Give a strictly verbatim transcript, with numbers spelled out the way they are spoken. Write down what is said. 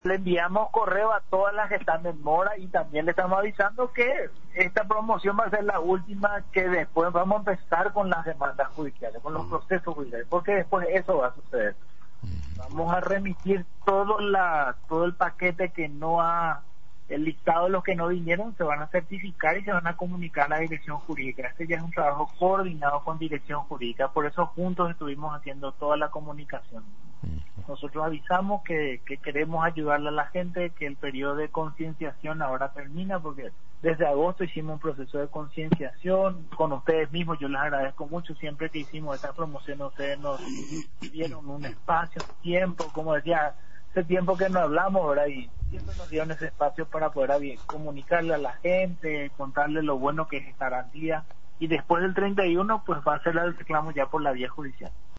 Le enviamos correo a todas las que están en mora y también le estamos avisando que esta promoción va a ser la última, que después vamos a empezar con las demandas judiciales, con los procesos judiciales, porque después eso va a suceder. Vamos a remitir todo la todo el paquete que no ha, el listado de los que no vinieron, se van a certificar y se van a comunicar a la dirección jurídica. Este ya es un trabajo coordinado con dirección jurídica, por eso juntos estuvimos haciendo toda la comunicación. Nosotros avisamos que, que queremos ayudarle a la gente, que el periodo de concienciación ahora termina, porque desde agosto hicimos un proceso de concienciación con ustedes mismos. Yo les agradezco mucho, siempre que hicimos esta promoción ustedes nos dieron un espacio, tiempo, como decía, hace tiempo que no hablamos, ¿verdad? Y siempre nos dieron ese espacio para poder comunicarle a la gente, contarle lo bueno que es esta garantía, y después del treinta y uno pues va a ser el reclamo ya por la vía judicial.